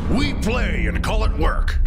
We play and call it work.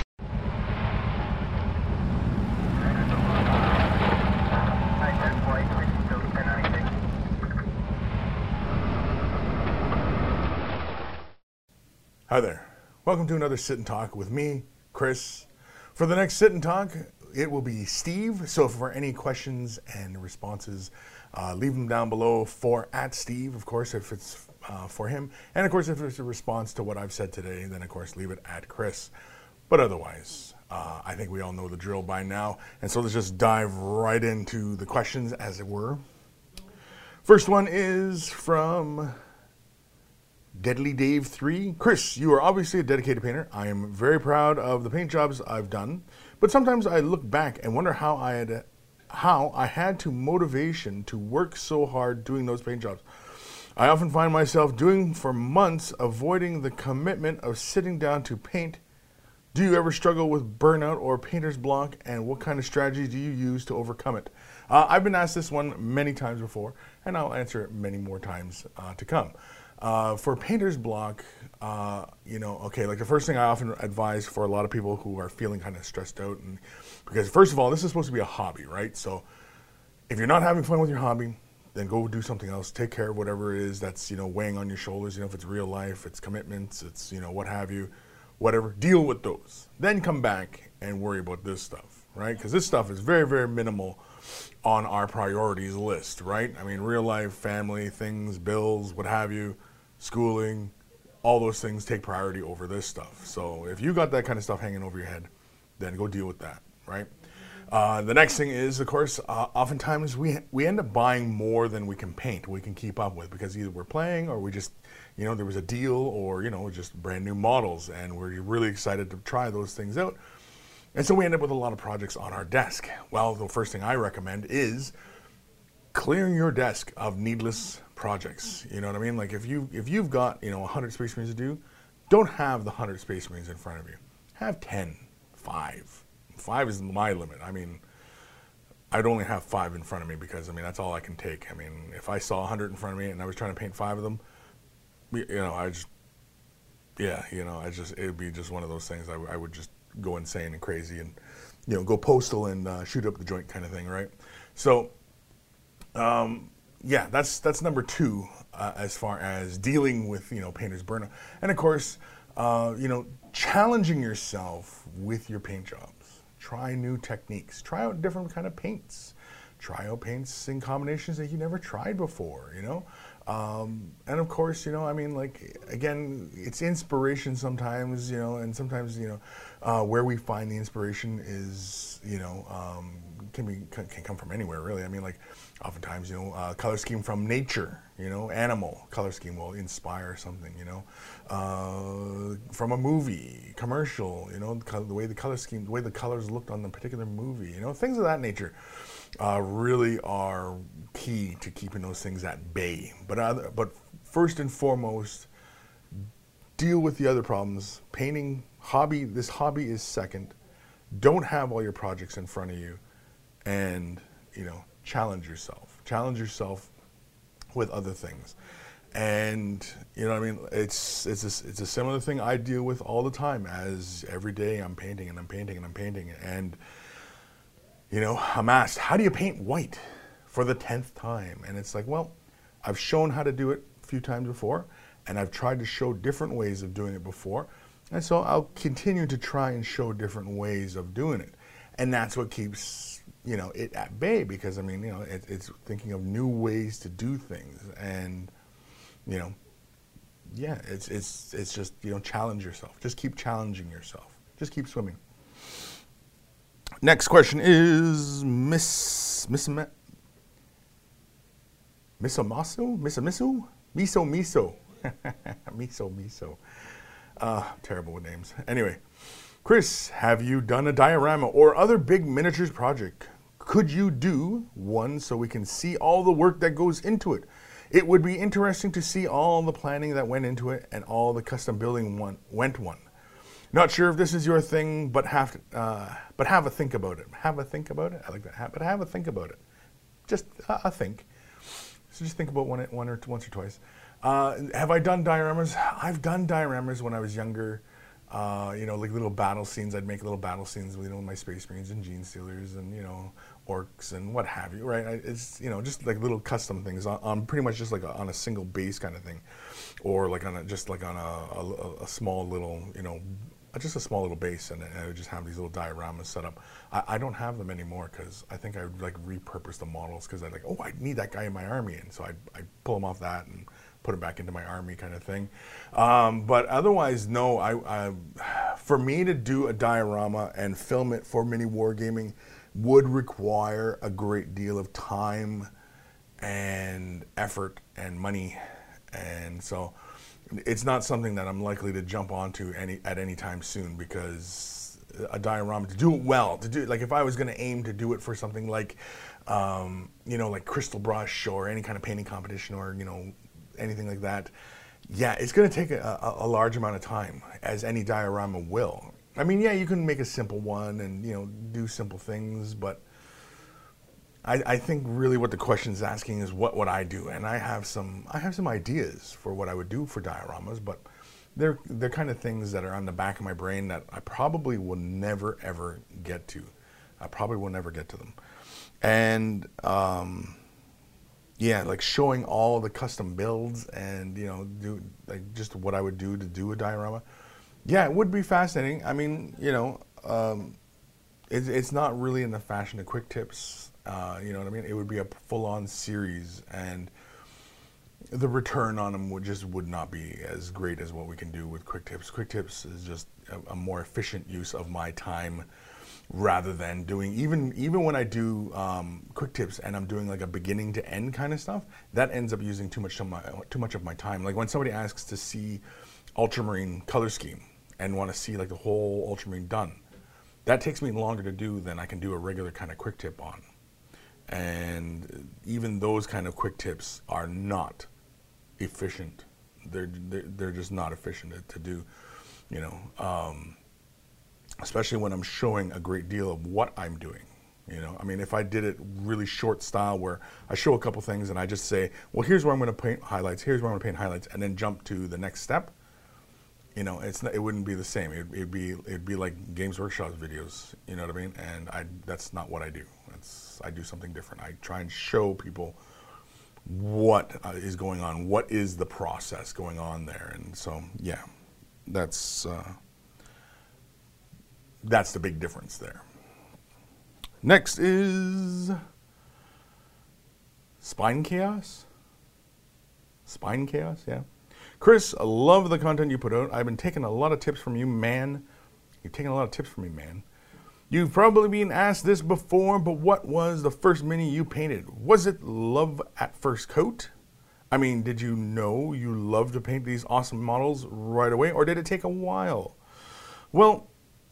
Hi there. Welcome to another Sit and Talk with me, Chris. For the next Sit and Talk, it will be Steve. So for any questions and responses, leave them down below for @Steve, of course, if it's for him. And of course, if it's a response to what I've said today, then of course, leave it @Chris. But otherwise, I think we all know the drill by now. And so let's just dive right into the questions, as it were. First one is from Deadly Dave 3. Chris, you are obviously a dedicated painter. I am very proud of the paint jobs I've done, but sometimes I look back and wonder how I had to motivation to work so hard doing those paint jobs. I often find myself doing for months, avoiding the commitment of sitting down to paint. Do you ever struggle with burnout or painter's block, and what kind of strategy do you use to overcome it? I've been asked this one many times before, and I'll answer it many more times to come. For painter's block, like the first thing I often advise for a lot of people who are feeling kind of stressed out, and because first of all, this is supposed to be a hobby, right? So if you're not having fun with your hobby, then go do something else. Take care of whatever it is that's, weighing on your shoulders. If it's real life, it's commitments, it's, what have you, whatever. Deal with those. Then come back and worry about this stuff, right? Because this stuff is very, very minimal on our priorities list, right? I mean, real life, family, things, bills, what have you, schooling, all those things take priority over this stuff. So if you got that kind of stuff hanging over your head, then go deal with that, right? The next thing is, of course, oftentimes we end up buying more than we can paint, we can keep up with, because either we're playing or we just, there was a deal, or, just brand new models, and we're really excited to try those things out. And so we end up with a lot of projects on our desk. Well, the first thing I recommend is clearing your desk of needless projects. You know what I mean? Like if you've got 100 Space Marines to do, don't have the 100 Space Marines in front of you. Have 10, 5. 5 is my limit. I mean, I'd only have 5 in front of me because that's all I can take. I mean, if I saw 100 in front of me and I was trying to paint 5 of them, it'd be just one of those things. I would just go insane and crazy and go postal and shoot up the joint kind of thing, right? So that's number 2 as far as dealing with painter's burnout. And of course, challenging yourself with your paint jobs. Try new techniques. Try out different kind of paints. Try out paints in combinations that you never tried before. And of course, again, it's inspiration sometimes. And sometimes where we find the inspiration is can come from anywhere, really. Oftentimes, color scheme from nature, animal color scheme will inspire something, from a movie, commercial, the way the color scheme, the way the colors looked on the particular movie, things of that nature really are key to keeping those things at bay. But first and foremost, deal with the other problems. Painting hobby, this hobby is second. Don't have all your projects in front of you, and challenge yourself with other things. And it's a similar thing I deal with all the time, as every day I'm painting and I'm painting and I'm painting, and I'm asked, how do you paint white for the 10th time? And it's like, well, I've shown how to do it a few times before, and I've tried to show different ways of doing it before, and so I'll continue to try and show different ways of doing it. And that's what keeps it at bay, because it's thinking of new ways to do things, and it's just challenge yourself. Just keep challenging yourself. Just keep swimming. Next question is Miso. Terrible with names. Anyway, Chris, have you done a diorama or other big miniatures project? Could you do one so we can see all the work that goes into it? It would be interesting to see all the planning that went into it and all the custom building went one. Not sure if this is your thing, but have a think about it. Have a think about it. I like that. But have a think about it. Just a think. So just think about once or twice. Have I done dioramas? I've done dioramas when I was younger. You know, like little battle scenes. I'd make little battle scenes with, you know, my Space Marines and Gene Stealers and, you know, orcs and what have you, right? It's, you know, just like little custom things on pretty much just like on a single base kind of thing, or like on just like on a small little, you know, just a small little base, and I would just have these little dioramas set up. I don't have them anymore because I think I would like repurpose the models because I'd like, oh, I need that guy in my army, and so I'd pull him off that and put him back into my army kind of thing. But otherwise, no, for me to do a diorama and film it for mini wargaming would require a great deal of time and effort and money, and so it's not something that I'm likely to jump onto at any time soon, because a diorama, to do it well, like if I was going to aim to do it for something like, you know, like Crystal Brush or any kind of painting competition or, you know, anything like that, yeah, it's going to take a large amount of time, as any diorama will. I mean, yeah, you can make a simple one and, you know, do simple things, but I think really what the question is asking is what would I do, and I have some ideas for what I would do for dioramas, but they're kind of things that are on the back of my brain that I probably will never ever get to. I probably will never get to them, and yeah, like showing all the custom builds and, you know, do like just what I would do to do a diorama. Yeah, it would be fascinating. I mean, you know, it's not really in the fashion of quick tips. You know what I mean? It would be a full-on series, and the return on them would not be as great as what we can do with quick tips. Quick tips is just a more efficient use of my time, rather than doing even when I do quick tips and I'm doing like a beginning to end kind of stuff. That ends up using too much of my time. Like when somebody asks to see Ultramarine color scheme and want to see like the whole Ultramarine done, that takes me longer to do than I can do a regular kind of quick tip on. And even those kind of quick tips are not efficient. They're just not efficient to do, you know, especially when I'm showing a great deal of what I'm doing. You know, I mean, if I did it really short style where I show a couple things and I just say, well, here's where I'm going to paint highlights, here's where I'm going to paint highlights, and then jump to the next step, you know, it wouldn't be the same. It'd be like Games Workshop videos, you know what I mean? And that's not what I do. I do something different. I try and show people what is going on, what is the process going on there, and so yeah, that's the big difference there. Next is Spine Chaos. Spine Chaos, yeah. Chris, I love the content you put out. I've been taking a lot of tips from you, man. You've taken a lot of tips from me, man. You've probably been asked this before, but what was the first mini you painted? Was it love at first coat? I mean, did you know you love to paint these awesome models right away, or did it take a while? Well,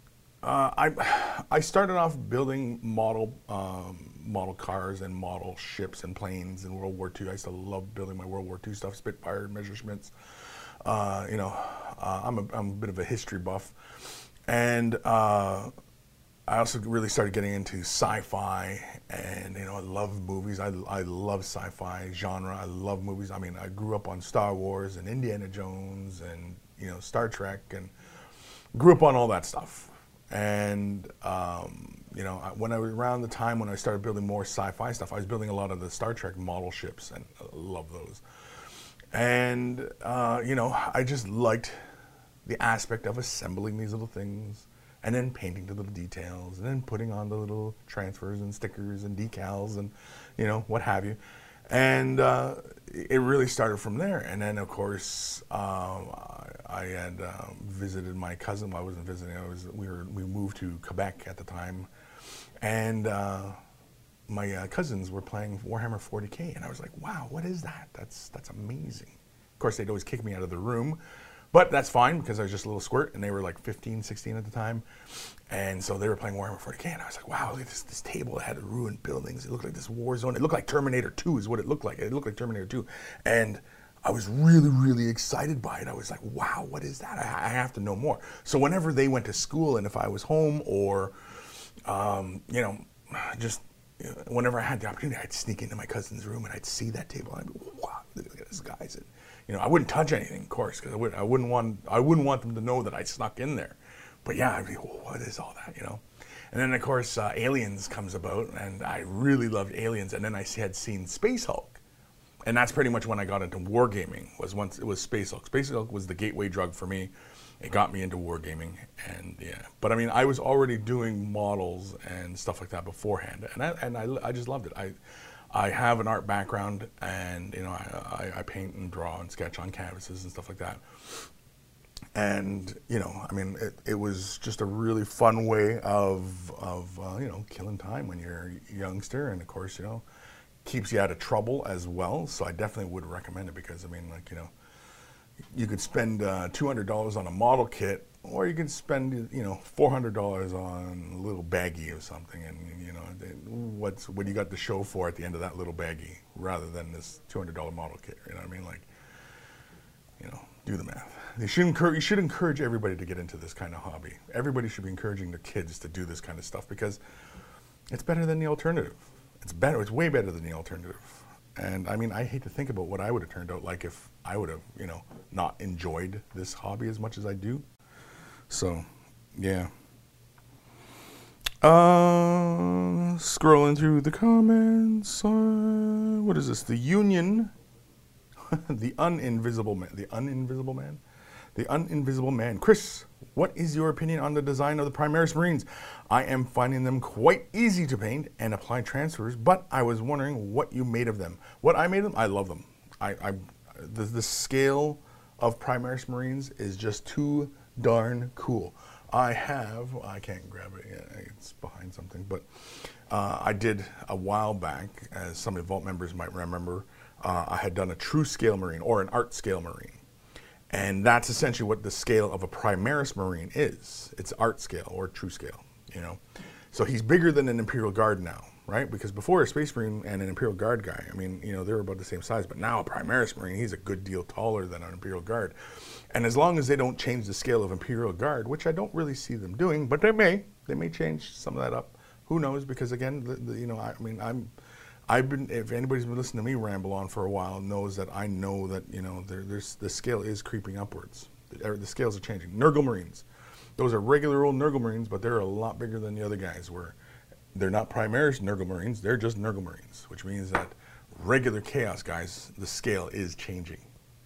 I started off building model cars and model ships and planes in World War II. I used to love building my World War II stuff, Spitfire, Messerschmitts. You know, I'm a bit of a history buff, and I also really started getting into sci-fi, and, you know, I love movies. I love sci-fi genre. I love movies. I mean, I grew up on Star Wars and Indiana Jones and, you know, Star Trek, and grew up on all that stuff. And, you know, when I was around the time when I started building more sci-fi stuff, I was building a lot of the Star Trek model ships, and I love those. And, you know, I just liked the aspect of assembling these little things, and then painting the little details, and then putting on the little transfers and stickers and decals and, you know, what have you. And it really started from there. And then, of course, I had visited my cousin. Well, I wasn't visiting. We moved to Quebec at the time, and my cousins were playing Warhammer 40K, and I was like, wow, what is that? That's amazing. Of course, they'd always kick me out of the room. But that's fine, because I was just a little squirt, and they were like 15, 16 at the time. And so they were playing Warhammer 40K, and I was like, wow, look at this table that had ruined buildings. It looked like this war zone. It looked like Terminator 2 is what it looked like. It looked like Terminator 2. And I was really, really excited by it. I was like, wow, what is that? I have to know more. So whenever they went to school, and if I was home, or, you know, just whenever I had the opportunity, I'd sneak into my cousin's room, and I'd see that table, and I'd be, wow, look at this, guys. And, I wouldn't touch anything, of course, because I wouldn't want them to know that I snuck in there. But yeah, I'd be, what is all that, And then of course Aliens comes about, and I really loved Aliens. And then I had seen Space Hulk, and that's pretty much when I got into wargaming. Once it was Space Hulk. Space Hulk was the gateway drug for me. It got me into wargaming, and yeah. But I mean, I was already doing models and stuff like that beforehand, and I just loved it. I have an art background, and I paint and draw and sketch on canvases and stuff like that. And I mean, it was just a really fun way of killing time when you're a youngster, and of course keeps you out of trouble as well. So I definitely would recommend it, because I mean, like, you could spend $200 on a model kit, or you could spend $400 on a little baggie or something, and what you got to show for at the end of that little baggie, rather than this $200 model kit. You know what I mean? Like, do the math. You should encourage everybody to get into this kind of hobby. Everybody should be encouraging their kids to do this kind of stuff, because it's better than the alternative. It's better. It's way better than the alternative. And I mean, I hate to think about what I would have turned out like if I would have, not enjoyed this hobby as much as I do. So, yeah. Scrolling through the comments. What is this? The Union. The Uninvisible Man. The Uninvisible Man? The Uninvisible Man. Chris, what is your opinion on the design of the Primaris Marines? I am finding them quite easy to paint and apply transfers, but I was wondering what you made of them. What I made of them? I love them. The scale of Primaris Marines is just too darn cool. I can't grab it yet, it's behind something, but I did a while back, as some of the Vault members might remember, I had done a true scale Marine, or an art scale Marine. And that's essentially what the scale of a Primaris Marine is. It's art scale, or true scale, So he's bigger than an Imperial Guard now, right? Because before, a Space Marine and an Imperial Guard guy, I mean, they were about the same size, but now a Primaris Marine, he's a good deal taller than an Imperial Guard. And as long as they don't change the scale of Imperial Guard, which I don't really see them doing, but they may change some of that up. Who knows? Because again, if anybody's been listening to me ramble on for a while, knows that I know that, the scale is creeping upwards. The scales are changing. Nurgle Marines. Those are regular old Nurgle Marines, but they're a lot bigger than the other guys, where they're not Primaris Nurgle Marines, they're just Nurgle Marines, which means that regular Chaos guys, the scale is changing.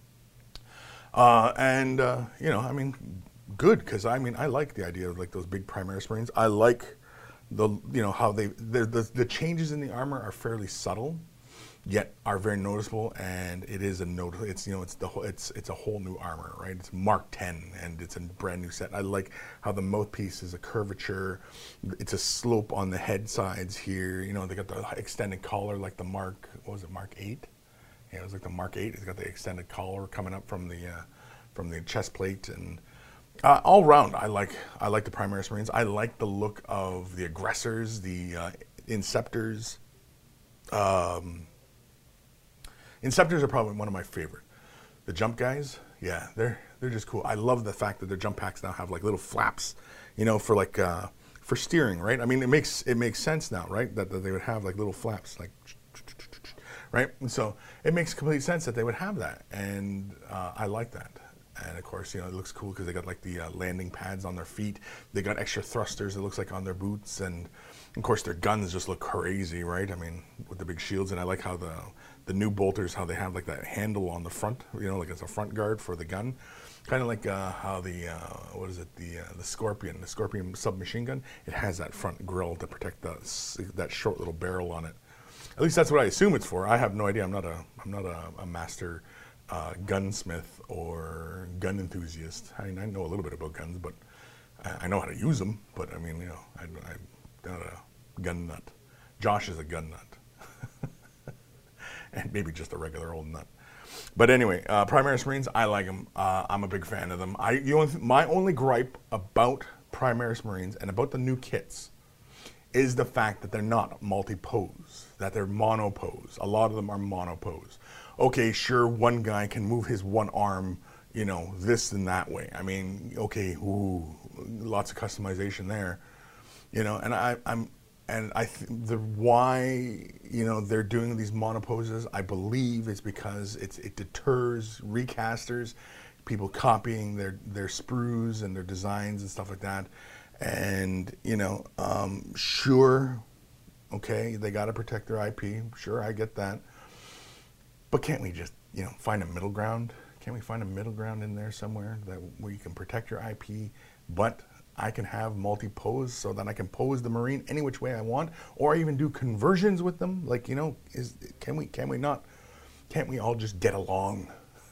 I mean, good, because I mean, I like the idea of like those big Primaris Marines. I like how the changes in the armor are fairly subtle, yet are very noticeable, and it is it's a whole new armor, right? It's Mark 10, and it's a brand new set. I like how the mouthpiece is a curvature. It's a slope on the head sides here. They got the extended collar like the Mark 8? Yeah, it was like the Mark 8. It's got the extended collar coming up from the chest plate, and all around, I like the Primaris Marines. I like the look of the Aggressors, the Inceptors. Inceptors are probably one of my favorite. The jump guys, yeah, they're just cool. I love the fact that their jump packs now have like little flaps, for like for steering, right? I mean, it makes sense now, right? That they would have like little flaps, like, right? And so it makes complete sense that they would have that, and I like that. And of course, it looks cool because they got like the landing pads on their feet. They got extra thrusters, it looks like, on their boots. And of course, their guns just look crazy, right? I mean, with the big shields. And I like how the new bolters, how they have like that handle on the front, like it's a front guard for the gun. Kind of like how the Scorpion submachine gun, it has that front grill to protect that short little barrel on it. At least that's what I assume it's for. I have no idea. I'm not a master gunsmith or gun enthusiast. I mean, I know a little bit about guns, but I know how to use them. But I mean, I'm not a gun nut. Josh is a gun nut, and maybe just a regular old nut. But anyway, Primaris Marines, I like them. I'm a big fan of them. My only gripe about Primaris Marines and about the new kits is the fact that they're not multi-pose, that they're mono-pose. A lot of them are mono-pose. Okay, sure, one guy can move his one arm, this and that way. I mean, okay, lots of customization there, and and the why they're doing these monoposes, I believe, is because it deters recasters, people copying their sprues and their designs and stuff like that. And sure, okay, they got to protect their IP. Sure, I get that. But can't we just find a middle ground? Can't we find a middle ground in there somewhere where you can protect your IP, but I can have multi-pose so that I can pose the Marine any which way I want, or even do conversions with them? Like, can we all just get along?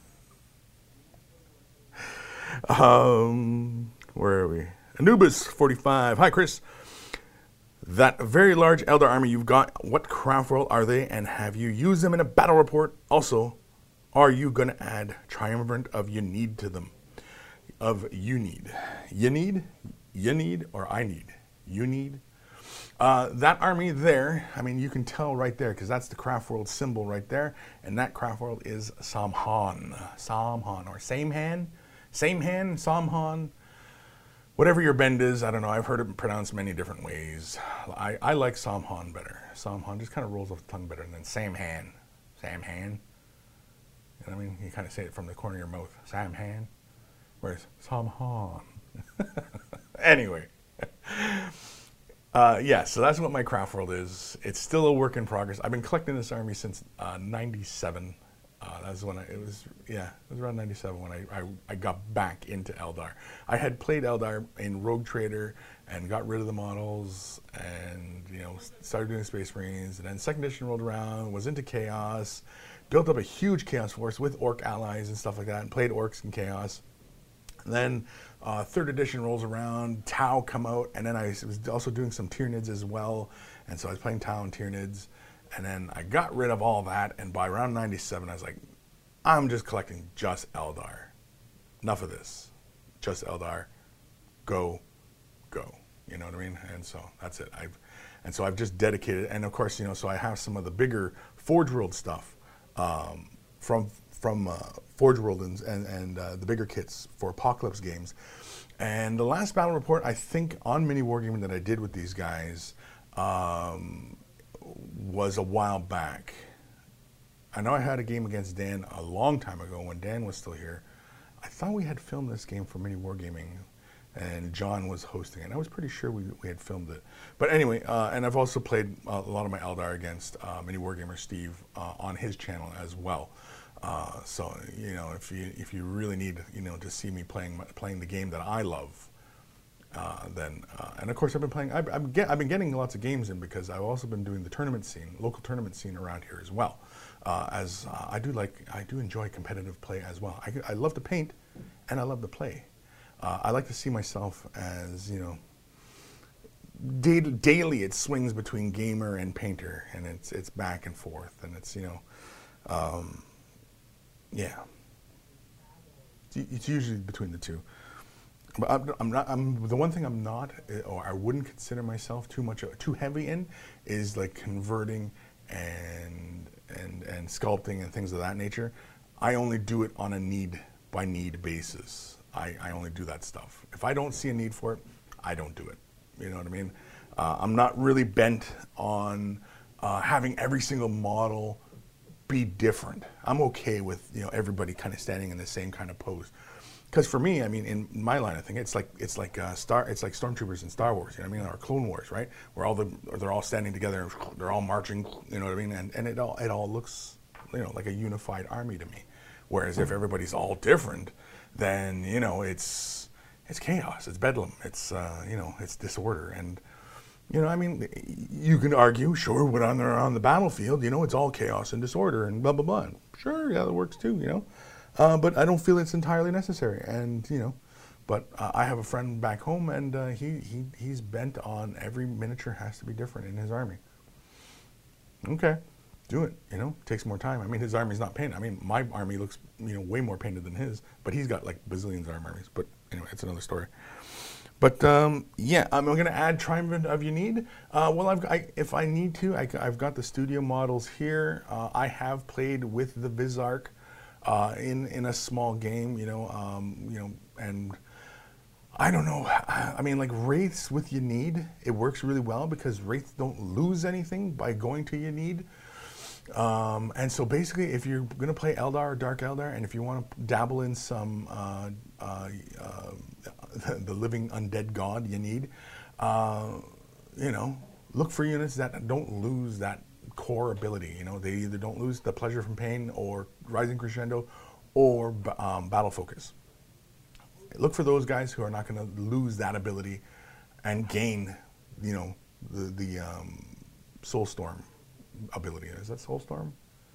Where are we? Anubis 45. Hi, Chris. That very large Eldar army you've got, what craft world are they, and have you used them in a battle report? Also, are you going to add Triumvirate of Unid to them? Of Unid. You need, or I need? You need? That army there, I mean, you can tell right there, because that's the craft world symbol right there, and that craft world is Samhan. Samhan, or Samhan? Samhan, Samhan, whatever your bend is, I don't know. I've heard it pronounced many different ways. I like Samhan better. Samhan just kind of rolls off the tongue better than Samhan. Samhan. You know what I mean? You kind of say it from the corner of your mouth. Samhan. Whereas Samhan. Anyway. Yeah, so that's what my craft world is. It's still a work in progress. I've been collecting this army since 97. That's when it was around 97 when I got back into Eldar. I had played Eldar in Rogue Trader and got rid of the models and, started doing Space Marines. And then second edition rolled around, was into Chaos, built up a huge Chaos force with Orc allies and stuff like that, and played Orcs in Chaos. And then third edition rolls around, Tau come out, and then I was also doing some Tyranids as well. And so I was playing Tau and Tyranids. And then I got rid of all that, and by around 97, I was like, I'm just collecting just Eldar. Enough of this. Just Eldar. Go. You know what I mean? And so that's it. I've just dedicated, and of course, so I have some of the bigger Forge World stuff from Forge World and the bigger kits for Apocalypse games. And the last battle report, I think, on Mini Wargaming that I did with these guys, was a while back. I know I had a game against Dan a long time ago when Dan was still here. I thought we had filmed this game for Mini Wargaming, and John was hosting it. I was pretty sure we had filmed it. But anyway, and I've also played a lot of my Eldar against Mini Wargamer Steve on his channel as well. So if you really need to see me playing the game that I love, then and of course I've been getting lots of games in because I've also been doing the tournament scene, local tournament scene around here as well. As I do enjoy competitive play as well. I love to paint, and I love to play. I like to see myself as daily it swings between gamer and painter, and it's back and forth, and it's yeah. It's usually between the two. But the one thing I'm not, or I wouldn't consider myself too heavy in, is like converting and sculpting and things of that nature. I only do it on a need by need basis. I only do that stuff. If I don't see a need for it, I don't do it. You know what I mean? I'm not really bent on having every single model be different. I'm okay with everybody kind of standing in the same kind of pose. Because for me, I mean, in my line of thing, it's like stormtroopers in Star Wars, you know what I mean, or Clone Wars, right? Where they're all standing together, they're all marching, you know what I mean, and it all looks, like a unified army to me. Whereas if everybody's all different, then it's chaos, it's bedlam, it's it's disorder, and I mean, you can argue, sure, when they're on the battlefield, it's all chaos and disorder and blah blah blah. Sure, yeah, that works too, but I don't feel it's entirely necessary, and but I have a friend back home, and he's bent on every miniature has to be different in his army. Okay, do it. Takes more time. I mean, his army's not painted. I mean, my army looks way more painted than his, but he's got like bazillions of armies. But anyway, it's another story. But yeah, I'm going to add Triumvirate of Unid. Well, if I need to, I've got the studio models here. I have played with the Vizark in a small game, and I don't know. I mean, like Wraiths with Yanid, it works really well because Wraiths don't lose anything by going to Yanid. And so basically, if you're going to play Eldar or Dark Eldar, and if you want to dabble in some the living undead god Yanid, you know, look for units that don't lose that core ability. You know, they either don't lose the Pleasure from Pain or Rising Crescendo or Battle Focus. Look for those guys who are not going to lose that ability and gain, you know, the Soulstorm ability. Is that Soulstorm?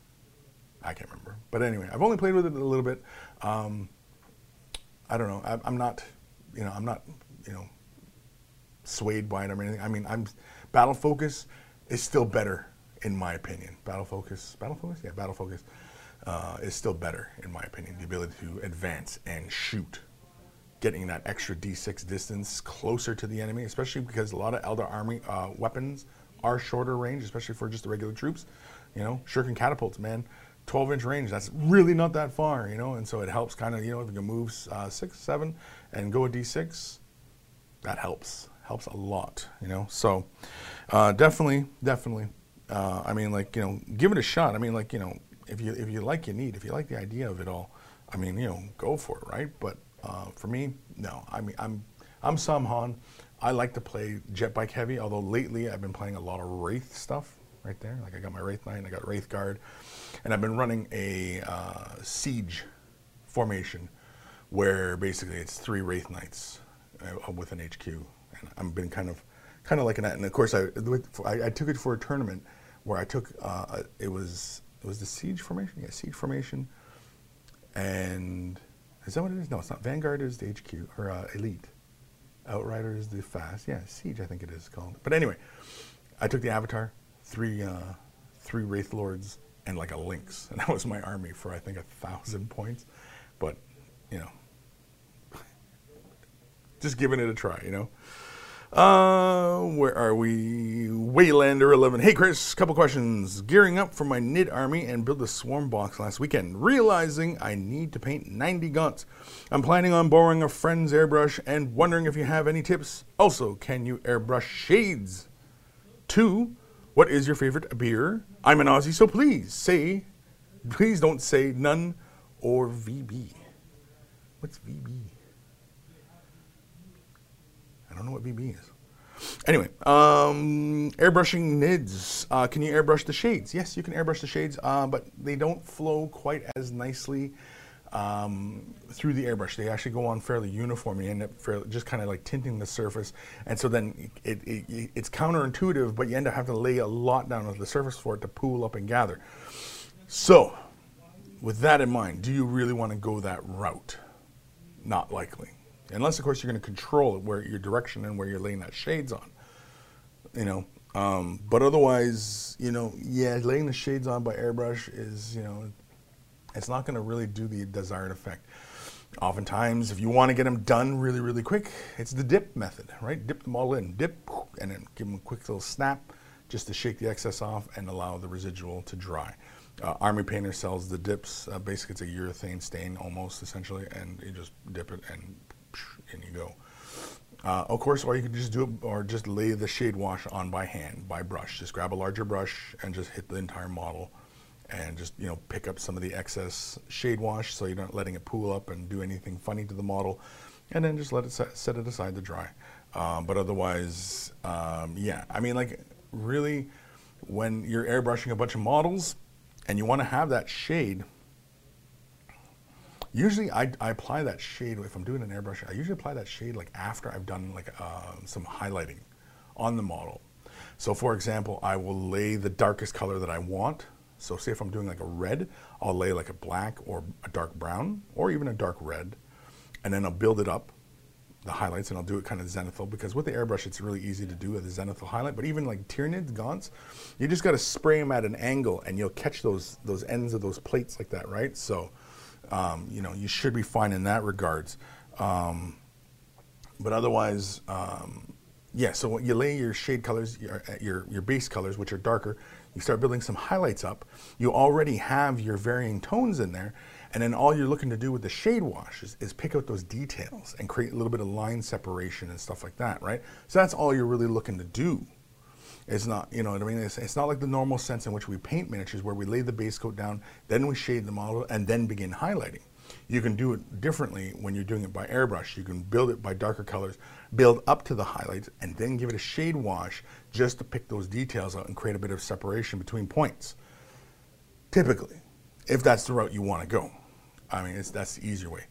I can't remember. But anyway, I've only played with it a little bit. I don't know. I'm not, you know, swayed by it or anything. I mean, Battle Focus is still better in my opinion. Battle Focus, yeah, Battle Focus is still better in my opinion. The ability to advance and shoot, getting that extra D6 distance closer to the enemy, especially because a lot of Eldar army weapons are shorter range, especially for just the regular troops. You know, shuriken catapults, man, 12-inch range, that's really not that far, you know, and so it helps kind of, you know, if you can move 6, 7 and go a D6, that helps a lot, you know. So definitely, I mean, like, you know, give it a shot. I mean, like, you know, if you like if you like the idea of it all, I mean, you know, go for it, right? But for me, no. I mean, I'm Sam Han. I like to play jet bike heavy, although lately I've been playing a lot of Wraith stuff right there. Like I got my Wraith Knight, I got Wraith Guard, and I've been running a siege formation where basically it's 3 Wraith Knights with an HQ, and I've been kind of liking that. And of course, I took it for a tournament where I took it was the siege formation, yeah, siege formation, and is that what it is? No, it's not. Vanguard is the HQ, or Elite. Outrider is the fast. Yeah, Siege, I think it is called. But anyway, I took the Avatar, 3 Wraith Lords, and like a Lynx. And that was my army for, I think, 1,000 points. But, you know, just giving it a try, you know. Where are we? Waylander 11. Hey Chris, couple questions. Gearing up for my Nid army and build a swarm box last weekend, realizing I need to paint 90 gaunts. I'm planning on borrowing a friend's airbrush and wondering if you have any tips. Also, can you airbrush shades? 2, what is your favorite beer? I'm an Aussie, so please don't say none or VB. What's VB? I don't know what VB is. Anyway, airbrushing Nids. Can you airbrush the shades? Yes, you can airbrush the shades, but they don't flow quite as nicely through the airbrush. They actually go on fairly uniform. You end up just kind of like tinting the surface, and so then it's counterintuitive, but you end up having to lay a lot down on the surface for it to pool up and gather. So, with that in mind, do you really want to go that route? Not likely. Unless, of course, you're going to control it, where your direction and where you're laying that shades on, you know. But otherwise, you know, yeah, laying the shades on by airbrush is, you know, it's not going to really do the desired effect. Oftentimes, if you want to get them done really, really quick, it's the dip method, right? Dip them all in, dip, and then give them a quick little snap just to shake the excess off and allow the residual to dry. Army Painter sells the dips. Basically, it's a urethane stain almost, essentially, and you just dip it and you go. Of course, or you can just do it, or just lay the shade wash on by hand, by brush. Just grab a larger brush and just hit the entire model, and just, you know, pick up some of the excess shade wash so you're not letting it pool up and do anything funny to the model, and then just let it set it aside to dry. But otherwise, yeah, I mean, like, really, when you're airbrushing a bunch of models and you want to have that shade, usually I apply that shade, if I'm doing an airbrush, I usually apply that shade like after I've done like some highlighting on the model. So for example, I will lay the darkest color that I want. So say if I'm doing like a red, I'll lay like a black or a dark brown or even a dark red, and then I'll build it up, the highlights, and I'll do it kind of zenithal, because with the airbrush it's really easy to do the zenithal highlight. But even like Tyranids, Gaunts, you just got to spray them at an angle and you'll catch those ends of those plates like that, right? So you know, you should be fine in that regards. But otherwise, yeah, so when you lay your shade colors, your base colors, which are darker, you start building some highlights up. You already have your varying tones in there, And then all you're looking to do with the shade wash is pick out those details and create a little bit of line separation and stuff like that, right? So that's all you're really looking to do. It's not, you know what I mean? It's not like the normal sense in which we paint miniatures where we lay the base coat down, then we shade the model, and then begin highlighting. You can do it differently when you're doing it by airbrush. You can build it by darker colors, build up to the highlights, and then give it a shade wash just to pick those details out and create a bit of separation between points. Typically, if that's the route you want to go. I mean, that's the easier way.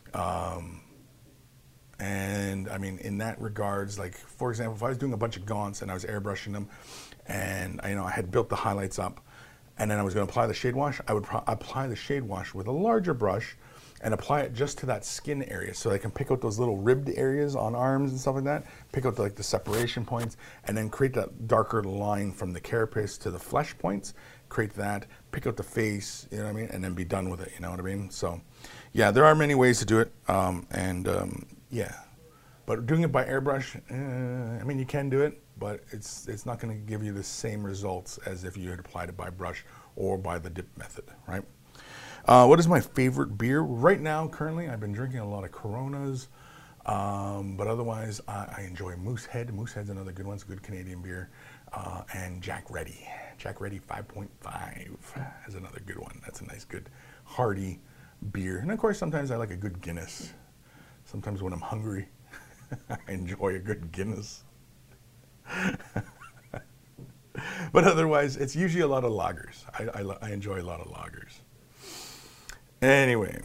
And I mean, in that regards, like, for example, if I was doing a bunch of gaunts and I was airbrushing them and, you know, I had built the highlights up and then I was going to apply the shade wash, I would apply the shade wash with a larger brush and apply it just to that skin area so I can pick out those little ribbed areas on arms and stuff like that, pick out the separation points, and then create that darker line from the carapace to the flesh points, create that, pick out the face, you know what I mean, and then be done with it, you know what I mean? So, yeah, there are many ways to do it, yeah. But doing it by airbrush, I mean, you can do it, but it's not going to give you the same results as if you had applied it by brush or by the dip method, right? What is my favorite beer? Right now, currently, I've been drinking a lot of Coronas, but otherwise, I enjoy Moosehead. Moosehead's another good one. It's a good Canadian beer. And Jack Reddy. Jack Reddy 5.5 is another good one. That's a nice, good, hearty beer. And of course, sometimes I like a good Guinness. Sometimes when I'm hungry, I enjoy a good Guinness. But otherwise, it's usually a lot of lagers. I enjoy a lot of lagers. Anyway,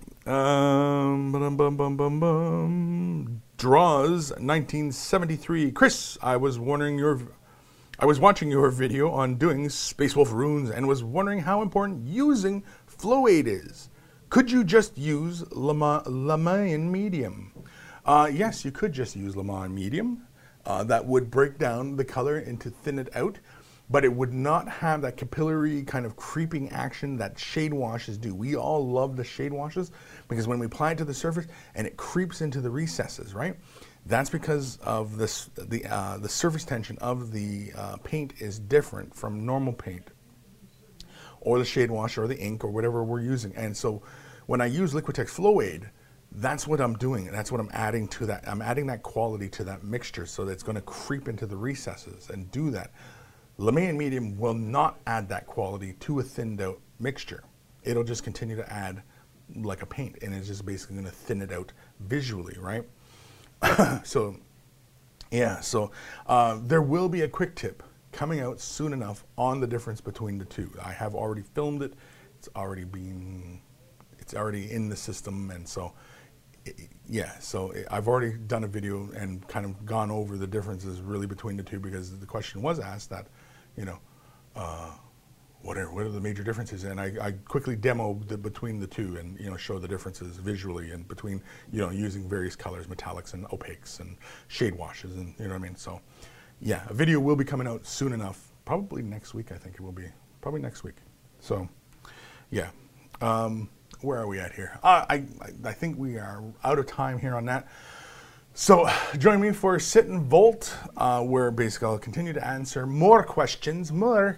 Draws 1973. Chris, I was watching your video on doing Space Wolf runes and was wondering how important using flow aid is. Could you just use Lamayan medium? Yes, you could just use Lamayan medium. That would break down the color and to thin it out, but it would not have that capillary kind of creeping action that shade washes do. We all love the shade washes because when we apply it to the surface and it creeps into the recesses, right? That's because of this, the surface tension of the paint is different from normal paint or the shade wash or the ink or whatever we're using. And so when I use Liquitex Flow Aid, that's what I'm doing. That's what I'm adding to that. I'm adding that quality to that mixture so that it's going to creep into the recesses and do that. Lamayan medium will not add that quality to a thinned out mixture. It'll just continue to add like a paint, and it's just basically going to thin it out visually, right? So, yeah, so there will be a quick tip coming out soon enough on the difference between the two. I have already filmed it. It's already in the system, and so, yeah, so I've already done a video and kind of gone over the differences really between the two because the question was asked that, you know, what are the major differences? And I quickly demoed between the two and, you know, show the differences visually and between, you know, using various colors, metallics and opaques and shade washes and, you know what I mean? So, yeah, a video will be coming out soon enough. Probably next week, I think it will be. Probably next week. So, yeah. Where are we at here? I think we are out of time here on that. So join me for Sit and Volt, where basically I'll continue to answer more questions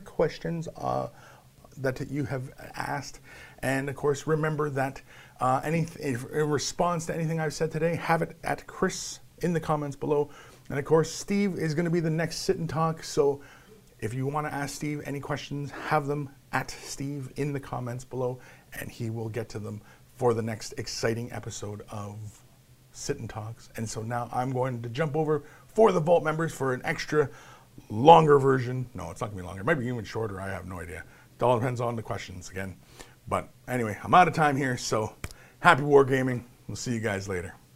that you have asked. And of course, remember that in response to anything I've said today, have it at Chris in the comments below. And of course, Steve is going to be the next Sit and Talk. So if you want to ask Steve any questions, have them at Steve in the comments below, and he will get to them for the next exciting episode of Sit and Talks. And so now I'm going to jump over for the Vault members for an extra longer version. No, it's not gonna be longer. It might be even shorter. I have no idea. It all depends on the questions again. But anyway, I'm out of time here. So happy wargaming. We'll see you guys later.